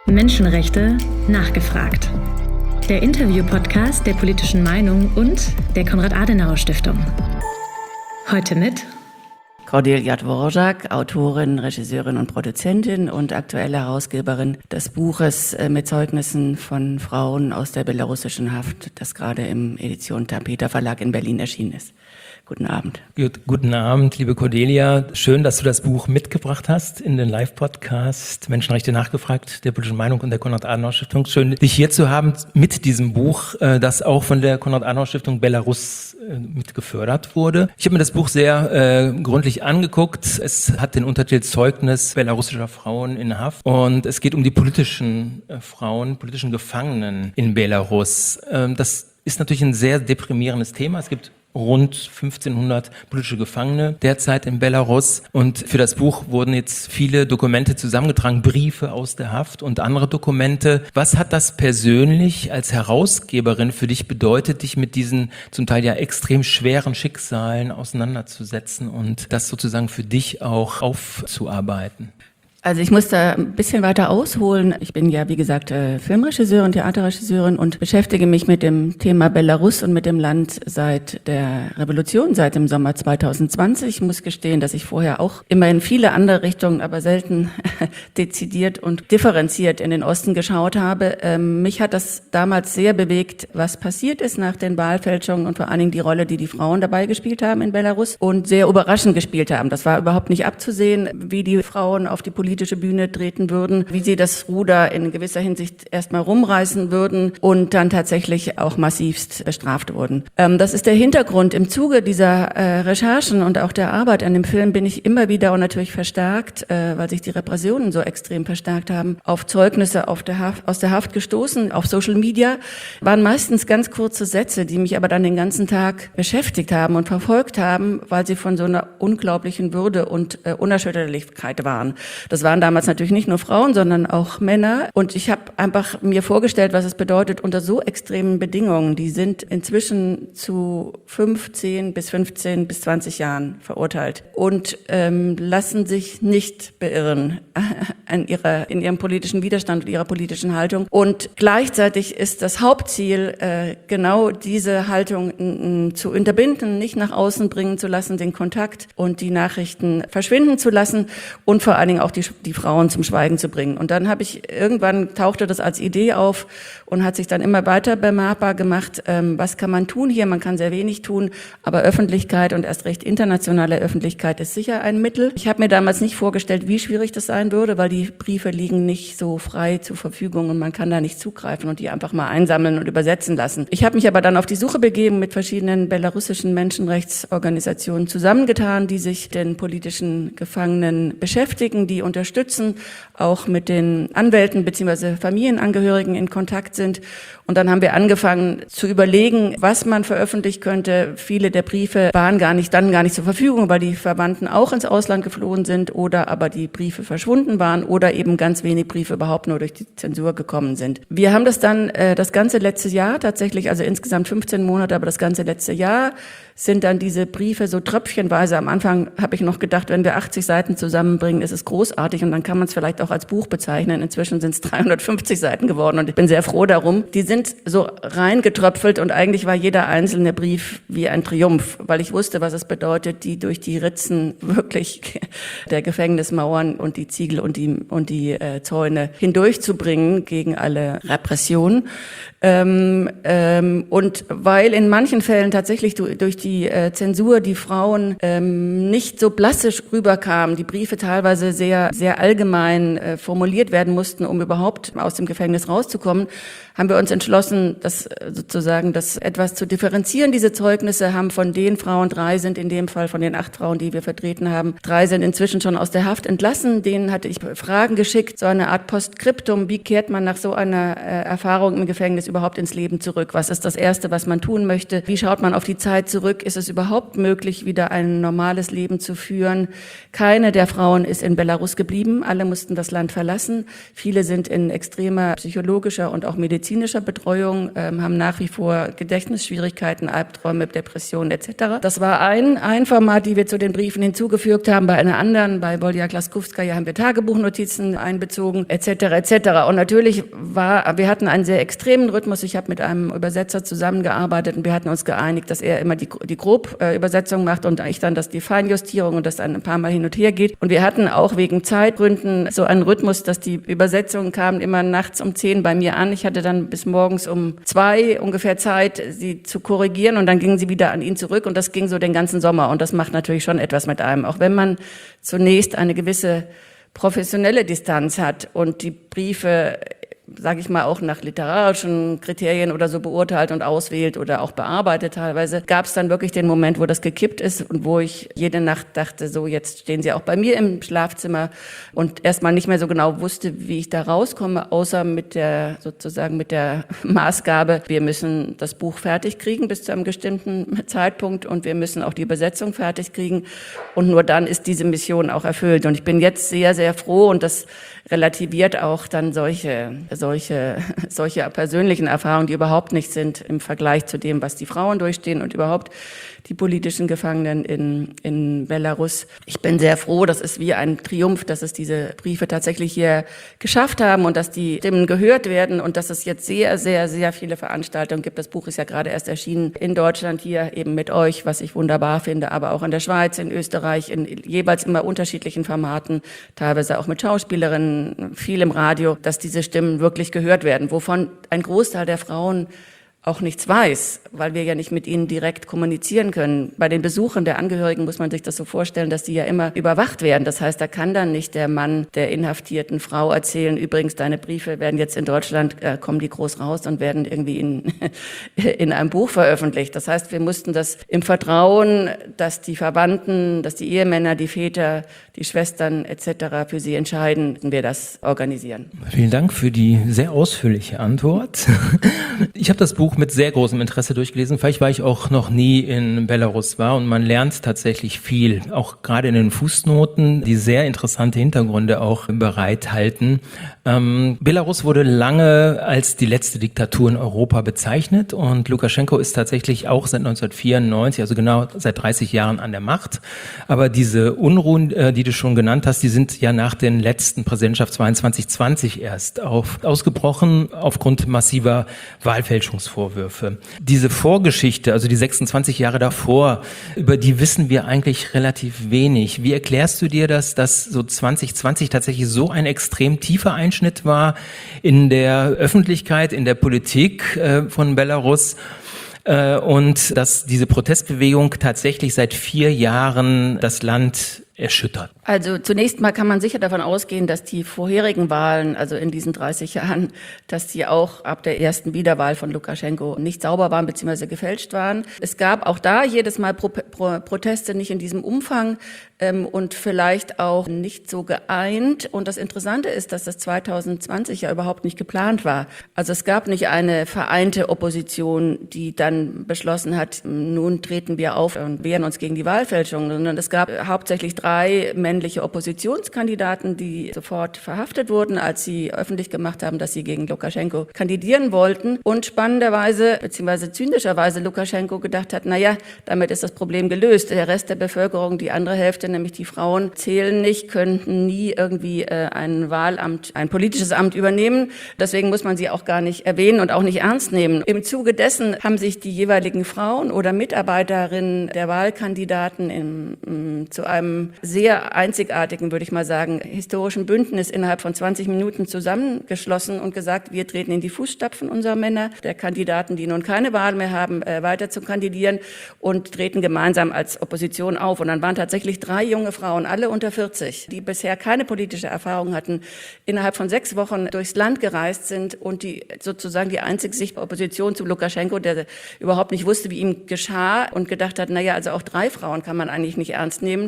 Menschenrechte nachgefragt. Der Interview-Podcast der Politischen Meinung und der Konrad-Adenauer-Stiftung. Heute mit Cordelia Dvorak, Autorin, Regisseurin und Produzentin und aktuelle Herausgeberin des Buches mit Zeugnissen von Frauen aus der belarussischen Haft, das gerade im Edition Tapeta Verlag in Berlin erschienen ist. Guten Abend. Guten Abend, liebe Cordelia. Schön, dass du das Buch mitgebracht hast in den Live-Podcast Menschenrechte nachgefragt, der Politischen Meinung und der Konrad-Adenauer-Stiftung. Schön, dich hier zu haben mit diesem Buch, das auch von der Konrad-Adenauer-Stiftung Belarus mit gefördert wurde. Ich habe mir das Buch sehr gründlich angeguckt. Es hat den Untertitel Zeugnis belarussischer Frauen in Haft und es geht um die politischen Frauen, politischen Gefangenen in Belarus. Das ist natürlich ein sehr deprimierendes Thema. Es gibt rund 1500 politische Gefangene derzeit in Belarus. Und für das Buch wurden jetzt viele Dokumente zusammengetragen, Briefe aus der Haft und andere Dokumente. Was hat das persönlich als Herausgeberin für dich bedeutet, dich mit diesen zum Teil ja extrem schweren Schicksalen auseinanderzusetzen und das sozusagen für dich auch aufzuarbeiten? Also ich muss da ein bisschen weiter ausholen. Ich bin ja, wie gesagt, Filmregisseurin, Theaterregisseurin und beschäftige mich mit dem Thema Belarus und mit dem Land seit der Revolution, seit dem Sommer 2020. Ich muss gestehen, dass ich vorher auch immer in viele andere Richtungen, aber selten dezidiert und differenziert in den Osten geschaut habe. Mich hat das damals sehr bewegt, was passiert ist nach den Wahlfälschungen und vor allen Dingen die Rolle, die die Frauen dabei gespielt haben in Belarus und sehr überraschend gespielt haben. Das war überhaupt nicht abzusehen, wie die Frauen auf die politische Bühne treten würden, wie sie das Ruder in gewisser Hinsicht erstmal rumreißen würden und dann tatsächlich auch massivst bestraft wurden. Das ist der Hintergrund. Im Zuge dieser Recherchen und auch der Arbeit an dem Film bin ich immer wieder und natürlich verstärkt, weil sich die Repressionen so extrem verstärkt haben, auf Zeugnisse aus der Haft gestoßen. Auf Social Media waren meistens ganz kurze Sätze, die mich aber dann den ganzen Tag beschäftigt haben und verfolgt haben, weil sie von so einer unglaublichen Würde und Unerschütterlichkeit waren. Das waren damals natürlich nicht nur Frauen, sondern auch Männer. Und ich habe einfach mir vorgestellt, was es bedeutet unter so extremen Bedingungen. Die sind inzwischen zu 15 bis 20 Jahren verurteilt und lassen sich nicht beirren in ihrem politischen Widerstand und ihrer politischen Haltung. Und gleichzeitig ist das Hauptziel, genau diese Haltung zu unterbinden, nicht nach außen bringen zu lassen, den Kontakt und die Nachrichten verschwinden zu lassen und vor allen Dingen auch die Frauen zum Schweigen zu bringen. Und dann irgendwann tauchte das als Idee auf und hat sich dann immer weiter bemerkbar gemacht, was kann man tun hier? Man kann sehr wenig tun, aber Öffentlichkeit und erst recht internationale Öffentlichkeit ist sicher ein Mittel. Ich habe mir damals nicht vorgestellt, wie schwierig das sein würde, weil die Briefe liegen nicht so frei zur Verfügung und man kann da nicht zugreifen und die einfach mal einsammeln und übersetzen lassen. Ich habe mich aber dann auf die Suche begeben, mit verschiedenen belarussischen Menschenrechtsorganisationen zusammengetan, die sich den politischen Gefangenen beschäftigen, die unterstützen, auch mit den Anwälten bzw. Familienangehörigen in Kontakt sind. Und dann haben wir angefangen zu überlegen, was man veröffentlichen könnte. Viele der Briefe waren gar nicht zur Verfügung, weil die Verwandten auch ins Ausland geflohen sind oder aber die Briefe verschwunden waren oder eben ganz wenig Briefe überhaupt nur durch die Zensur gekommen sind. Wir haben das dann das ganze letzte Jahr tatsächlich, also insgesamt 15 Monate, aber das ganze letzte Jahr sind dann diese Briefe so tröpfchenweise. Am Anfang habe ich noch gedacht, wenn wir 80 Seiten zusammenbringen, ist es großartig und dann kann man es vielleicht auch als Buch bezeichnen. Inzwischen sind es 350 Seiten geworden und ich bin sehr froh darum. Die sind so reingetröpfelt und eigentlich war jeder einzelne Brief wie ein Triumph, weil ich wusste, was es bedeutet, die durch die Ritzen wirklich der Gefängnismauern und die Ziegel und die Zäune hindurchzubringen gegen alle Repressionen. Und weil in manchen Fällen tatsächlich durch die Zensur die Frauen nicht so plastisch rüberkamen, die Briefe teilweise sehr, sehr allgemein formuliert werden mussten, um überhaupt aus dem Gefängnis rauszukommen, haben wir uns entschlossen, das etwas zu differenzieren. Diese Zeugnisse haben von den Frauen, 3 sind in dem Fall von den 8 Frauen, die wir vertreten haben, 3 sind inzwischen schon aus der Haft entlassen. Denen hatte ich Fragen geschickt, so eine Art Postskriptum. Wie kehrt man nach so einer Erfahrung im Gefängnis überhaupt ins Leben zurück? Was ist das Erste, was man tun möchte? Wie schaut man auf die Zeit zurück, zurück? Ist es überhaupt möglich, wieder ein normales Leben zu führen? Keine der Frauen ist in Belarus geblieben. Alle mussten das Land verlassen. Viele sind in extremer psychologischer und auch medizinischer Betreuung, haben nach wie vor Gedächtnisschwierigkeiten, Albträume, Depressionen etc. Das war ein Format, die wir zu den Briefen hinzugefügt haben. Bei einer anderen, bei Wolja Klaskowskaja, haben wir Tagebuchnotizen einbezogen etc. etc. Und natürlich wir hatten einen sehr extremen Rhythmus. Ich habe mit einem Übersetzer zusammengearbeitet und wir hatten uns geeinigt, dass er immer die Grobübersetzung macht und ich dann die Feinjustierung und das dann ein paar Mal hin und her geht. Und wir hatten auch wegen Zeitgründen so einen Rhythmus, dass die Übersetzungen kamen immer nachts um 10 bei mir an. Ich hatte dann bis morgens um 2 ungefähr Zeit, sie zu korrigieren und dann gingen sie wieder an ihn zurück und das ging so den ganzen Sommer und das macht natürlich schon etwas mit einem, auch wenn man zunächst eine gewisse professionelle Distanz hat und die Briefe, sage ich mal, auch nach literarischen Kriterien oder so beurteilt und auswählt oder auch bearbeitet teilweise, gab es dann wirklich den Moment, wo das gekippt ist und wo ich jede Nacht dachte, so jetzt stehen sie auch bei mir im Schlafzimmer und erstmal nicht mehr so genau wusste, wie ich da rauskomme, außer mit der Maßgabe, wir müssen das Buch fertig kriegen bis zu einem bestimmten Zeitpunkt und wir müssen auch die Übersetzung fertig kriegen und nur dann ist diese Mission auch erfüllt und ich bin jetzt sehr, sehr froh und das relativiert auch dann solche persönlichen Erfahrungen, die überhaupt nicht sind im Vergleich zu dem, was die Frauen durchstehen und überhaupt die politischen Gefangenen in Belarus. Ich bin sehr froh, das ist wie ein Triumph, dass es diese Briefe tatsächlich hier geschafft haben und dass die Stimmen gehört werden und dass es jetzt sehr, sehr, sehr viele Veranstaltungen gibt. Das Buch ist ja gerade erst erschienen in Deutschland hier eben mit euch, was ich wunderbar finde, aber auch in der Schweiz, in Österreich, in jeweils immer unterschiedlichen Formaten, teilweise auch mit Schauspielerinnen, viel im Radio, dass diese Stimmen wirklich gehört werden, wovon ein Großteil der Frauen auch nichts weiß, weil wir ja nicht mit ihnen direkt kommunizieren können. Bei den Besuchen der Angehörigen muss man sich das so vorstellen, dass die ja immer überwacht werden. Das heißt, da kann dann nicht der Mann der inhaftierten Frau erzählen, übrigens, deine Briefe werden jetzt in Deutschland, kommen die groß raus und werden irgendwie in einem Buch veröffentlicht. Das heißt, wir mussten das im Vertrauen, dass die Verwandten, dass die Ehemänner, die Väter, die Schwestern etc. für sie entscheiden, wir das organisieren. Vielen Dank für die sehr ausführliche Antwort. Ich habe das Buch mit sehr großem Interesse durchgelesen, vielleicht weil ich auch noch nie in Belarus war und man lernt tatsächlich viel, auch gerade in den Fußnoten, die sehr interessante Hintergründe auch bereithalten. Belarus wurde lange als die letzte Diktatur in Europa bezeichnet und Lukaschenko ist tatsächlich auch seit 1994, also genau seit 30 Jahren an der Macht. Aber diese Unruhen, die du schon genannt hast, die sind ja nach den letzten Präsidentschaftswahlen 2020 erst ausgebrochen aufgrund massiver Wahlfälschungsvorwürfe. Diese Vorgeschichte, also die 26 Jahre davor, über die wissen wir eigentlich relativ wenig. Wie erklärst du dir das, dass so 2020 tatsächlich so ein extrem tiefer Einschnitt war in der Öffentlichkeit, in der Politik von Belarus und dass diese Protestbewegung tatsächlich seit 4 Jahren das Land erschüttert? Also zunächst mal kann man sicher davon ausgehen, dass die vorherigen Wahlen, also in diesen 30 Jahren, dass die auch ab der ersten Wiederwahl von Lukaschenko nicht sauber waren bzw. gefälscht waren. Es gab auch da jedes Mal Proteste, nicht in diesem Umfang und vielleicht auch nicht so geeint. Und das Interessante ist, dass das 2020 ja überhaupt nicht geplant war. Also es gab nicht eine vereinte Opposition, die dann beschlossen hat, nun treten wir auf und wehren uns gegen die Wahlfälschung, sondern es gab hauptsächlich 3 männliche Oppositionskandidaten, die sofort verhaftet wurden, als sie öffentlich gemacht haben, dass sie gegen Lukaschenko kandidieren wollten. Und spannenderweise, beziehungsweise zynischerweise Lukaschenko gedacht hat, naja, damit ist das Problem gelöst. Der Rest der Bevölkerung, die andere Hälfte, nämlich die Frauen, zählen nicht, könnten nie irgendwie ein Wahlamt, ein politisches Amt übernehmen. Deswegen muss man sie auch gar nicht erwähnen und auch nicht ernst nehmen. Im Zuge dessen haben sich die jeweiligen Frauen oder Mitarbeiterinnen der Wahlkandidaten zu einem sehr einzigartigen, würde ich mal sagen, historischen Bündnis innerhalb von 20 Minuten zusammengeschlossen und gesagt, wir treten in die Fußstapfen unserer Männer, der Kandidaten, die nun keine Wahl mehr haben, weiter zu kandidieren und treten gemeinsam als Opposition auf. Und dann waren tatsächlich 3 junge Frauen, alle unter 40, die bisher keine politische Erfahrung hatten, innerhalb von 6 Wochen durchs Land gereist sind und die sozusagen die einzig sichtbare Opposition zu Lukaschenko, der überhaupt nicht wusste, wie ihm geschah und gedacht hat, naja, also auch 3 Frauen kann man eigentlich nicht ernst nehmen,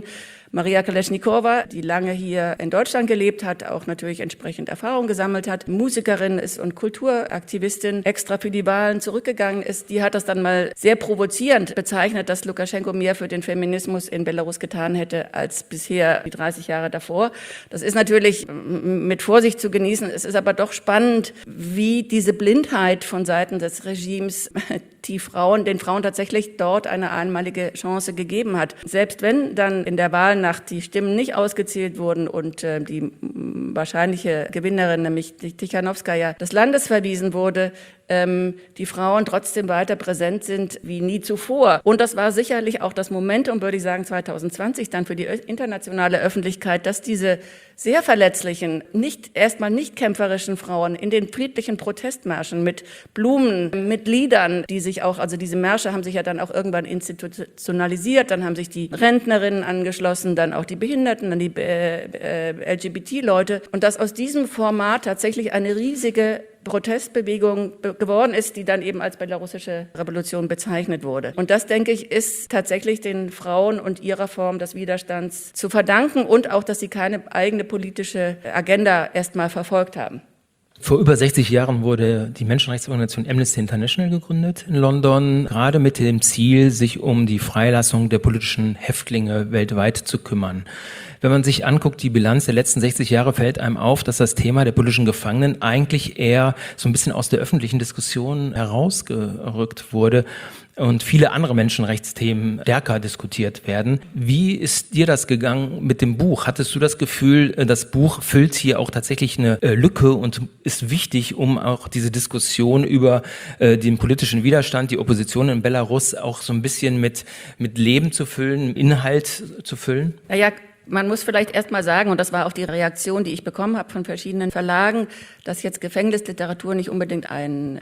Maria Kaleschnikowa, die lange hier in Deutschland gelebt hat, auch natürlich entsprechend Erfahrung gesammelt hat, Musikerin ist und Kulturaktivistin, extra für die Wahlen zurückgegangen ist, die hat das dann mal sehr provozierend bezeichnet, dass Lukaschenko mehr für den Feminismus in Belarus getan hätte als bisher die 30 Jahre davor. Das ist natürlich mit Vorsicht zu genießen. Es ist aber doch spannend, wie diese Blindheit von Seiten des Regimes den Frauen tatsächlich dort eine einmalige Chance gegeben hat. Selbst wenn dann in der Wahlnacht die Stimmen nicht ausgezählt wurden und die wahrscheinliche Gewinnerin, nämlich die Tichanowskaja, des Landes verwiesen wurde, die Frauen trotzdem weiter präsent sind wie nie zuvor. Und das war sicherlich auch das Momentum, würde ich sagen, 2020 dann für die internationale Öffentlichkeit, dass diese sehr verletzlichen, erstmal nicht kämpferischen Frauen in den friedlichen Protestmärschen mit Blumen, mit Liedern, also diese Märsche haben sich ja dann auch irgendwann institutionalisiert, dann haben sich die Rentnerinnen angeschlossen, dann auch die Behinderten, dann die LGBT-Leute. Und dass aus diesem Format tatsächlich eine riesige Protestbewegung geworden ist, die dann eben als belarussische Revolution bezeichnet wurde. Und das, denke ich, ist tatsächlich den Frauen und ihrer Form des Widerstands zu verdanken und auch, dass sie keine eigene politische Agenda erstmal verfolgt haben. Vor über 60 Jahren wurde die Menschenrechtsorganisation Amnesty International gegründet in London, gerade mit dem Ziel, sich um die Freilassung der politischen Häftlinge weltweit zu kümmern. Wenn man sich anguckt, die Bilanz der letzten 60 Jahre, fällt einem auf, dass das Thema der politischen Gefangenen eigentlich eher so ein bisschen aus der öffentlichen Diskussion herausgerückt wurde und viele andere Menschenrechtsthemen stärker diskutiert werden. Wie ist dir das gegangen mit dem Buch? Hattest du das Gefühl, das Buch füllt hier auch tatsächlich eine Lücke und ist wichtig, um auch diese Diskussion über den politischen Widerstand, die Opposition in Belarus auch so ein bisschen mit Leben zu füllen, Inhalt zu füllen? Naja, man muss vielleicht erst mal sagen, und das war auch die Reaktion, die ich bekommen habe von verschiedenen Verlagen, dass jetzt Gefängnisliteratur nicht unbedingt ein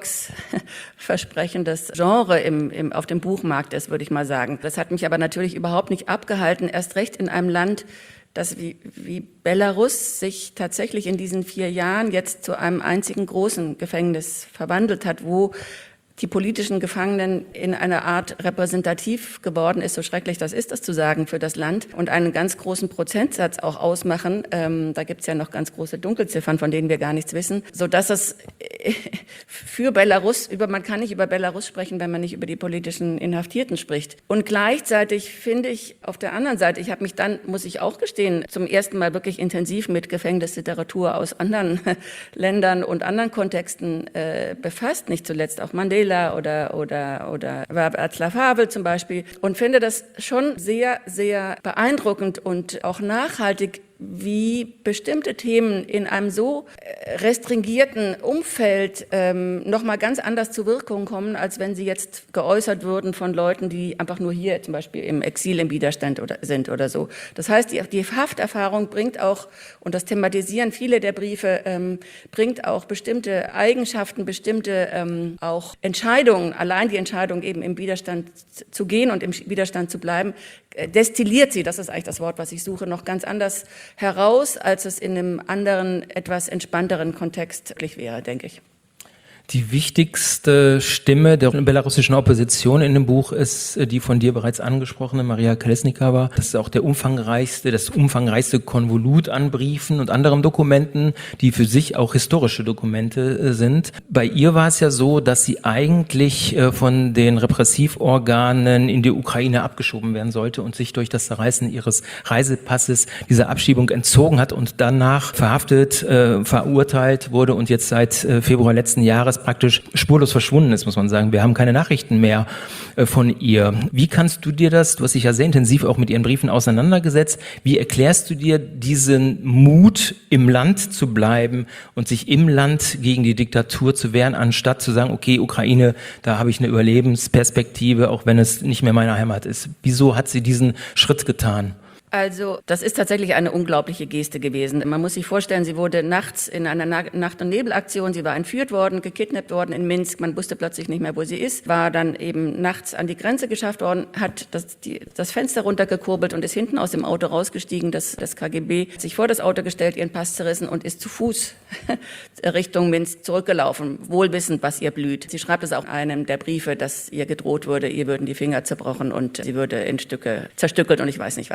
erfolgsversprechendes Genre auf dem Buchmarkt ist, würde ich mal sagen. Das hat mich aber natürlich überhaupt nicht abgehalten, erst recht in einem Land, das wie Belarus sich tatsächlich in diesen 4 Jahren jetzt zu einem einzigen großen Gefängnis verwandelt hat, wo die politischen Gefangenen in einer Art repräsentativ geworden ist, so schrecklich das ist, das zu sagen, für das Land und einen ganz großen Prozentsatz auch ausmachen. Da gibt's ja noch ganz große Dunkelziffern, von denen wir gar nichts wissen, sodass es für Belarus, man kann nicht über Belarus sprechen, wenn man nicht über die politischen Inhaftierten spricht. Und gleichzeitig finde ich auf der anderen Seite, ich habe mich dann, muss ich auch gestehen, zum ersten Mal wirklich intensiv mit Gefängnisliteratur aus anderen Ländern und anderen Kontexten befasst, nicht zuletzt auch Mandela oder Václav Havel zum Beispiel, und finde das schon sehr, sehr beeindruckend und auch nachhaltig, wie bestimmte Themen in einem so restringierten Umfeld nochmal ganz anders zur Wirkung kommen, als wenn sie jetzt geäußert würden von Leuten, die einfach nur hier zum Beispiel im Exil im Widerstand sind oder so. Das heißt, die Hafterfahrung bringt auch, und das thematisieren viele der Briefe, bringt auch bestimmte Eigenschaften, bestimmte auch Entscheidungen, allein die Entscheidung eben im Widerstand zu gehen und im Widerstand zu bleiben, destilliert sie, das ist eigentlich das Wort, was ich suche, noch ganz anders heraus, als es in einem anderen, etwas entspannteren Kontext wirklich wäre, denke ich. Die wichtigste Stimme der belarussischen Opposition in dem Buch ist die von dir bereits angesprochene Maria Kaleschnikowa. Das ist auch das umfangreichste Konvolut an Briefen und anderen Dokumenten, die für sich auch historische Dokumente sind. Bei ihr war es ja so, dass sie eigentlich von den Repressivorganen in die Ukraine abgeschoben werden sollte und sich durch das Zerreißen ihres Reisepasses dieser Abschiebung entzogen hat und danach verhaftet, verurteilt wurde und jetzt seit Februar letzten Jahres praktisch spurlos verschwunden ist, muss man sagen. Wir haben keine Nachrichten mehr von ihr. Wie kannst du dir das, du hast dich ja sehr intensiv auch mit ihren Briefen auseinandergesetzt, wie erklärst du dir diesen Mut, im Land zu bleiben und sich im Land gegen die Diktatur zu wehren, anstatt zu sagen, okay, Ukraine, da habe ich eine Überlebensperspektive, auch wenn es nicht mehr meine Heimat ist. Wieso hat sie diesen Schritt getan? Also, das ist tatsächlich eine unglaubliche Geste gewesen. Man muss sich vorstellen, sie wurde nachts in einer Nacht- und Nebelaktion, sie war entführt worden, gekidnappt worden in Minsk, man wusste plötzlich nicht mehr, wo sie ist, war dann eben nachts an die Grenze geschafft worden, hat das Fenster runtergekurbelt und ist hinten aus dem Auto rausgestiegen, das KGB, hat sich vor das Auto gestellt, ihren Pass zerrissen und ist zu Fuß Richtung Minsk zurückgelaufen, wohlwissend, was ihr blüht. Sie schreibt es auch in einem der Briefe, dass ihr gedroht wurde, ihr würden die Finger zerbrochen und sie würde in Stücke zerstückelt und ich weiß nicht was.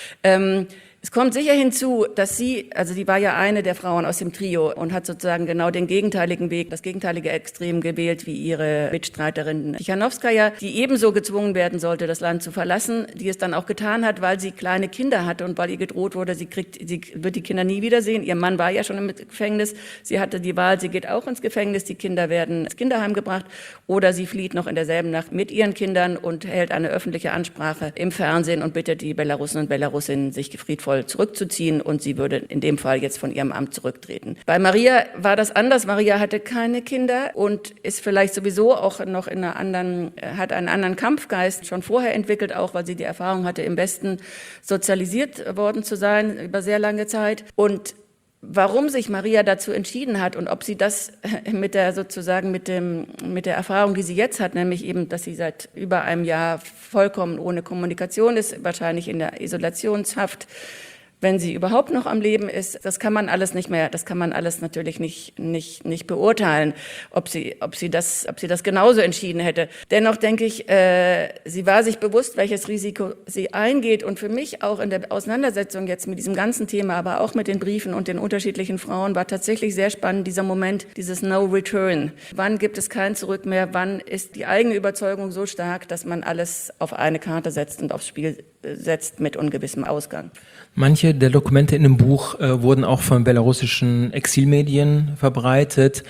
Es kommt sicher hinzu, dass sie war ja eine der Frauen aus dem Trio und hat sozusagen genau den gegenteiligen Weg, das gegenteilige Extrem gewählt wie ihre Mitstreiterin Tichanowskaja, die ebenso gezwungen werden sollte, das Land zu verlassen, die es dann auch getan hat, weil sie kleine Kinder hatte und weil ihr gedroht wurde, sie wird die Kinder nie wiedersehen. Ihr Mann war ja schon im Gefängnis, sie hatte die Wahl, sie geht auch ins Gefängnis, die Kinder werden ins Kinderheim gebracht oder sie flieht noch in derselben Nacht mit ihren Kindern und hält eine öffentliche Ansprache im Fernsehen und bittet die Belarussen und Belarusinnen, sich friedvoll zurückzuziehen und sie würde in dem Fall jetzt von ihrem Amt zurücktreten. Bei Maria war das anders. Maria hatte keine Kinder und ist vielleicht sowieso auch noch hat einen anderen Kampfgeist schon vorher entwickelt, auch weil sie die Erfahrung hatte, im Westen sozialisiert worden zu sein über sehr lange Zeit. Und warum sich Maria dazu entschieden hat und ob sie das mit der Erfahrung, die sie jetzt hat, nämlich eben, dass sie seit über einem Jahr vollkommen ohne Kommunikation ist, wahrscheinlich in der Isolationshaft, wenn sie überhaupt noch am Leben ist, das kann man alles natürlich nicht beurteilen, ob sie das genauso entschieden hätte. Dennoch denke ich, sie war sich bewusst, welches Risiko sie eingeht und für mich auch in der Auseinandersetzung jetzt mit diesem ganzen Thema, aber auch mit den Briefen und den unterschiedlichen Frauen war tatsächlich sehr spannend dieser Moment, dieses No Return. Wann gibt es kein Zurück mehr? Wann ist die eigene Überzeugung so stark, dass man alles auf eine Karte setzt und aufs Spiel setzt mit ungewissem Ausgang? Manche der Dokumente in dem Buch wurden auch von belarussischen Exilmedien verbreitet.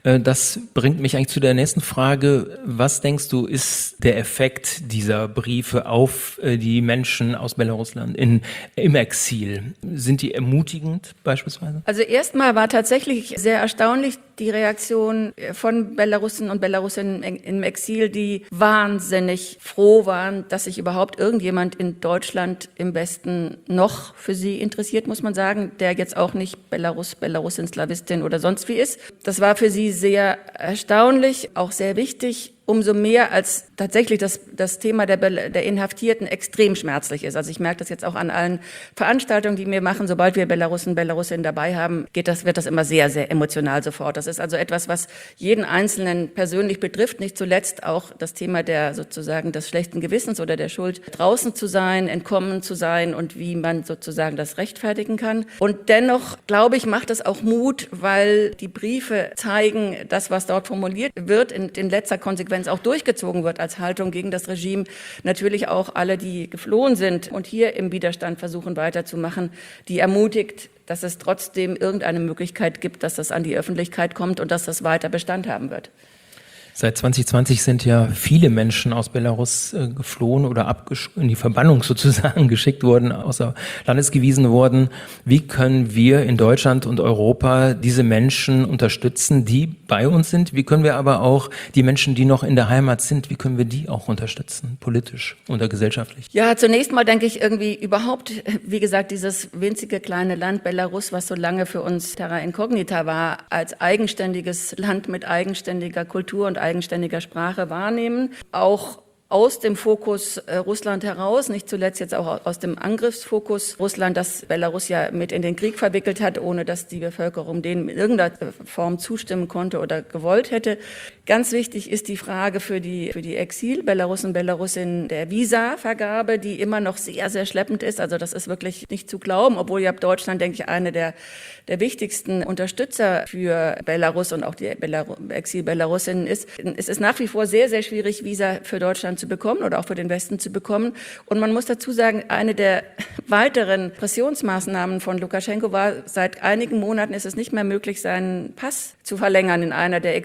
Das bringt mich eigentlich zu der nächsten Frage. Was denkst du, ist der Effekt dieser Briefe auf die Menschen aus Belarusland im Exil? Sind die ermutigend beispielsweise? Also erstmal war tatsächlich sehr erstaunlich die Reaktion von Belarussen und Belarusinnen im Exil, die wahnsinnig froh waren, dass sich überhaupt irgendjemand in Deutschland im Westen noch für sie interessiert, muss man sagen, der jetzt auch nicht Belarusin, Slawistin oder sonst wie ist. Das war für sie sehr erstaunlich, auch sehr wichtig. Umso mehr als tatsächlich das Thema der Inhaftierten extrem schmerzlich ist. Also ich merke das jetzt auch an allen Veranstaltungen, die wir machen. Sobald wir Belarusen, Belarusinnen dabei haben, wird das immer sehr, sehr emotional sofort. Das ist also etwas, was jeden Einzelnen persönlich betrifft. Nicht zuletzt auch das Thema des schlechten Gewissens oder der Schuld, draußen zu sein, entkommen zu sein und wie man sozusagen das rechtfertigen kann. Und dennoch, glaube ich, macht es auch Mut, weil die Briefe zeigen, das, was dort formuliert wird, in letzter Konsequenz auch durchgezogen wird als Haltung gegen das Regime, natürlich auch alle, die geflohen sind und hier im Widerstand versuchen weiterzumachen, die ermutigt, dass es trotzdem irgendeine Möglichkeit gibt, dass das an die Öffentlichkeit kommt und dass das weiter Bestand haben wird. Seit 2020 sind ja viele Menschen aus Belarus geflohen oder in die Verbannung sozusagen geschickt worden, außer Landes gewiesen worden. Wie können wir in Deutschland und Europa diese Menschen unterstützen, die bei uns sind? Wie können wir aber auch die Menschen, die noch in der Heimat sind, wie können wir die auch unterstützen, politisch oder gesellschaftlich? Ja, zunächst mal denke ich irgendwie überhaupt, wie gesagt, dieses winzige kleine Land Belarus, was so lange für uns terra incognita war, als eigenständiges Land mit eigenständiger Kultur und eigenständiger Sprache wahrnehmen, auch aus dem Fokus Russland heraus, nicht zuletzt jetzt auch aus dem Angriffsfokus Russland, das Belarus ja mit in den Krieg verwickelt hat, ohne dass die Bevölkerung denen in irgendeiner Form zustimmen konnte oder gewollt hätte. Ganz wichtig ist die Frage für die Exil-Belarussen und Belarusinnen der Visa-Vergabe, die immer noch sehr, sehr schleppend ist. Also das ist wirklich nicht zu glauben, obwohl ja Deutschland, denke ich, eine der wichtigsten Unterstützer für Belarus und auch die Exil-Belarusinnen ist. Es ist nach wie vor sehr, sehr schwierig, Visa für Deutschland zu bekommen oder auch für den Westen zu bekommen. Und man muss dazu sagen, eine der weiteren Pressionsmaßnahmen von Lukaschenko war, seit einigen Monaten ist es nicht mehr möglich, seinen Pass zu verlängern in einer der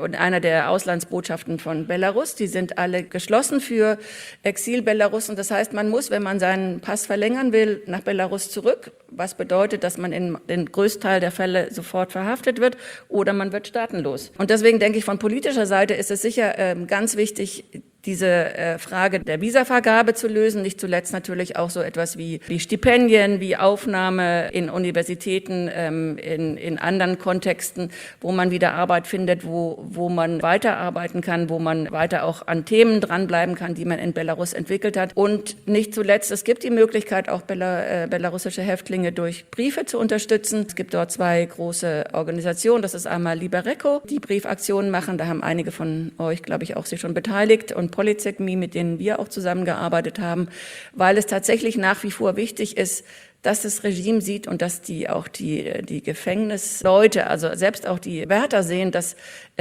Auslandsbotschaften von Belarus. Die sind alle geschlossen für Exil-Belarussen. Das heißt, man muss, wenn man seinen Pass verlängern will, nach Belarus zurück, was bedeutet, dass man in den größten Teil der Fälle sofort verhaftet wird oder man wird staatenlos. Und deswegen denke ich, von politischer Seite ist es sicher ganz wichtig, diese Frage der Visavergabe zu lösen, nicht zuletzt natürlich auch so etwas wie Stipendien, wie Aufnahme in Universitäten, in anderen Kontexten, wo man wieder Arbeit findet, wo man weiterarbeiten kann, wo man weiter auch an Themen dranbleiben kann, die man in Belarus entwickelt hat. Und nicht zuletzt, es gibt die Möglichkeit, auch belarussische Häftlinge durch Briefe zu unterstützen. Es gibt dort zwei große Organisationen, das ist einmal Libereco, die Briefaktionen machen, da haben einige von euch, glaube ich, auch sich schon beteiligt und Politsekmi, mit denen wir auch zusammengearbeitet haben, weil es tatsächlich nach wie vor wichtig ist, dass das Regime sieht und dass die Gefängnisleute, also selbst auch die Wärter sehen, dass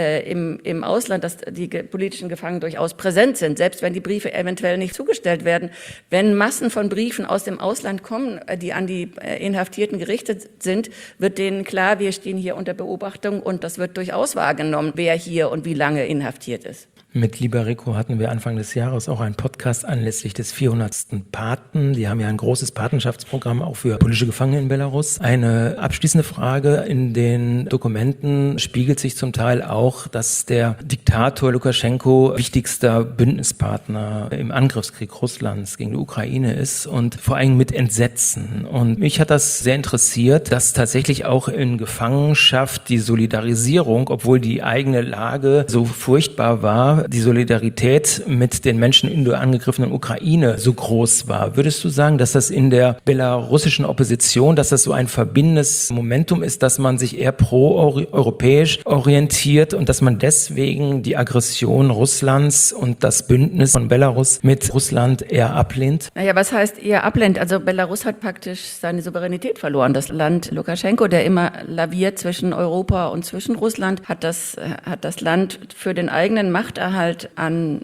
im Ausland, dass die politischen Gefangenen durchaus präsent sind, selbst wenn die Briefe eventuell nicht zugestellt werden. Wenn Massen von Briefen aus dem Ausland kommen, die an die Inhaftierten gerichtet sind, wird denen klar, wir stehen hier unter Beobachtung und das wird durchaus wahrgenommen, wer hier und wie lange inhaftiert ist. Mit Liberico hatten wir Anfang des Jahres auch einen Podcast anlässlich des 400. Paten. Die haben ja ein großes Patenschaftsprogramm auch für politische Gefangene in Belarus. Eine abschließende Frage: In den Dokumenten spiegelt sich zum Teil auch, dass der Diktator Lukaschenko wichtigster Bündnispartner im Angriffskrieg Russlands gegen die Ukraine ist und vor allem mit Entsetzen. Und mich hat das sehr interessiert, dass tatsächlich auch in Gefangenschaft die Solidarisierung, obwohl die eigene Lage so furchtbar war, die Solidarität mit den Menschen in der angegriffenen Ukraine so groß war. Würdest du sagen, dass das in der belarussischen Opposition, dass das so ein verbindendes Momentum ist, dass man sich eher pro-europäisch orientiert und dass man deswegen die Aggression Russlands und das Bündnis von Belarus mit Russland eher ablehnt? Naja, was heißt eher ablehnt? Also Belarus hat praktisch seine Souveränität verloren. Das Land Lukaschenko, der immer laviert zwischen Europa und zwischen Russland, hat das Land für den eigenen Machterhalt an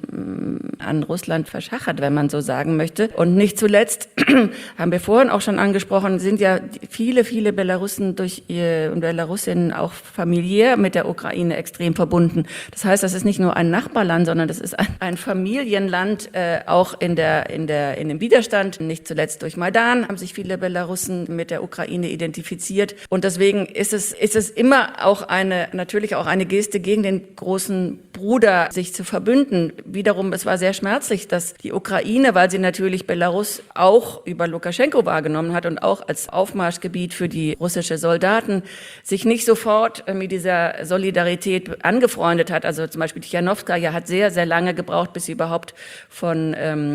Russland verschachert, wenn man so sagen möchte. Und nicht zuletzt, haben wir vorhin auch schon angesprochen, sind ja viele Belarussen und Belarusinnen auch familiär mit der Ukraine extrem verbunden. Das heißt, das ist nicht nur ein Nachbarland, sondern das ist ein Familienland, auch in dem Widerstand. Nicht zuletzt durch Maidan haben sich viele Belarussen mit der Ukraine identifiziert. Und deswegen ist es immer auch natürlich auch eine Geste gegen den großen Bruder, sich zu verbünden. Wiederum, es war sehr schmerzlich, dass die Ukraine, weil sie natürlich Belarus auch über Lukaschenko wahrgenommen hat und auch als Aufmarschgebiet für die russische Soldaten, sich nicht sofort mit dieser Solidarität angefreundet hat. Also zum Beispiel Tichanowskaja hat sehr, sehr lange gebraucht, bis sie überhaupt von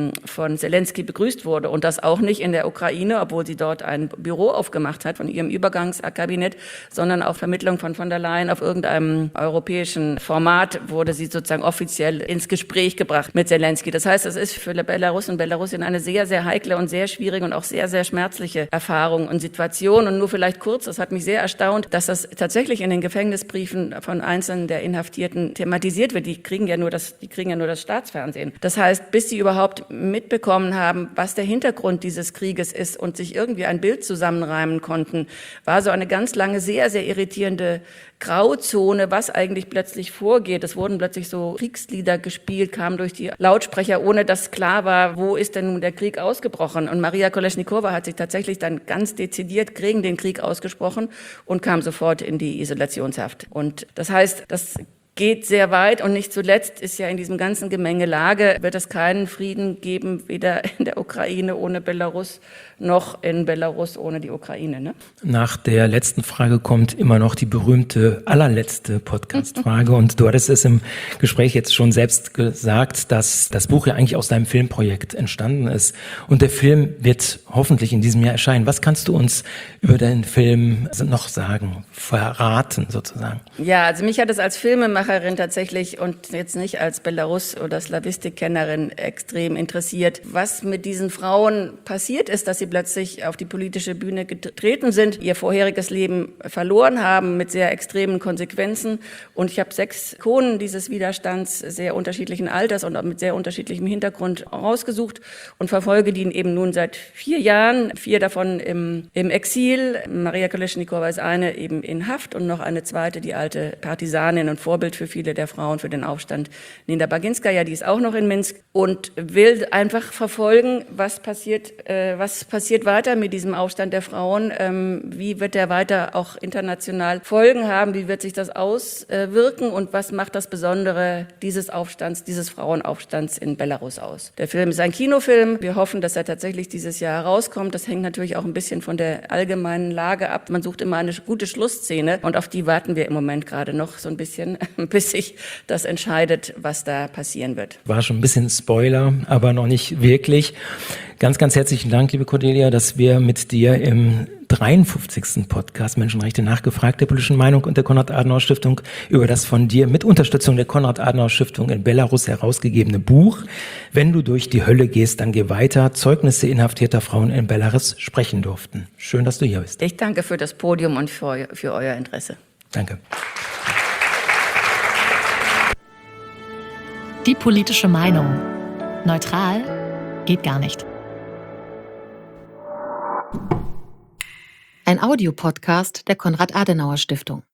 Zelensky begrüßt wurde. Und das auch nicht in der Ukraine, obwohl sie dort ein Büro aufgemacht hat von ihrem Übergangskabinett, sondern auf Vermittlung von der Leyen auf irgendeinem europäischen Format wurde sie sozusagen offiziell ins Gespräch gebracht mit Zelensky. Das heißt, es ist für Belarus und Belarusinnen eine sehr, sehr heikle und sehr schwierige und auch sehr, sehr schmerzliche Erfahrung und Situation. Und nur vielleicht kurz, das hat mich sehr erstaunt, dass das tatsächlich in den Gefängnisbriefen von einzelnen der Inhaftierten thematisiert wird. Die kriegen ja nur das Staatsfernsehen. Das heißt, bis sie überhaupt mitbekommen haben, was der Hintergrund dieses Krieges ist und sich irgendwie ein Bild zusammenreimen konnten, war so eine ganz lange, sehr, sehr irritierende Grauzone, was eigentlich plötzlich vorgeht. Es wurden plötzlich so Kriegslieder gespielt, kamen durch die Lautsprecher, ohne dass klar war, wo ist denn nun der Krieg ausgebrochen. Und Maria Kolesnikova hat sich tatsächlich dann ganz dezidiert gegen den Krieg ausgesprochen und kam sofort in die Isolationshaft. Und das heißt, das geht sehr weit und nicht zuletzt ist ja in diesem ganzen Gemengelage, wird es keinen Frieden geben, weder in der Ukraine ohne Belarus noch in Belarus ohne die Ukraine. Ne? Nach der letzten Frage kommt immer noch die berühmte allerletzte Podcast-Frage und du hattest es im Gespräch jetzt schon selbst gesagt, dass das Buch ja eigentlich aus deinem Filmprojekt entstanden ist und der Film wird hoffentlich in diesem Jahr erscheinen. Was kannst du uns über deinen Film noch sagen, verraten sozusagen? Ja, also mich hat es als Filmemacherin tatsächlich und jetzt nicht als Belarus- oder Slawistik-Kennerin extrem interessiert, was mit diesen Frauen passiert ist, dass sie plötzlich auf die politische Bühne getreten sind, ihr vorheriges Leben verloren haben mit sehr extremen Konsequenzen. Und ich habe 6 Ikonen dieses Widerstands sehr unterschiedlichen Alters und auch mit sehr unterschiedlichem Hintergrund rausgesucht und verfolge die eben nun seit 4 Jahren, 4 davon im Exil. Maria Kolesnikova ist eine eben in Haft und noch eine zweite, die alte Partisanin und Vorbild für viele der Frauen für den Aufstand. Nina Baginskaja, die ist auch noch in Minsk und will einfach verfolgen, was passiert weiter mit diesem Aufstand der Frauen, wie wird der weiter auch international Folgen haben, wie wird sich das auswirken und was macht das Besondere dieses Aufstands, dieses Frauenaufstands in Belarus aus. Der Film ist ein Kinofilm. Wir hoffen, dass er tatsächlich dieses Jahr herauskommt. Das hängt natürlich auch ein bisschen von der allgemeinen Lage ab. Man sucht immer eine gute Schlussszene und auf die warten wir im Moment gerade noch so ein bisschen, bis sich das entscheidet, was da passieren wird. War schon ein bisschen Spoiler, aber noch nicht wirklich. Ganz, ganz herzlichen Dank, liebe Cordelia, dass wir mit dir im 53. Podcast Menschenrechte nachgefragt der politischen Meinung und der Konrad-Adenauer-Stiftung über das von dir mit Unterstützung der Konrad-Adenauer-Stiftung in Belarus herausgegebene Buch Wenn du durch die Hölle gehst, dann geh weiter. Zeugnisse inhaftierter Frauen in Belarus sprechen durften. Schön, dass du hier bist. Ich danke für das Podium und für euer Interesse. Danke. Die politische Meinung. Neutral geht gar nicht. Ein Audiopodcast der Konrad-Adenauer-Stiftung.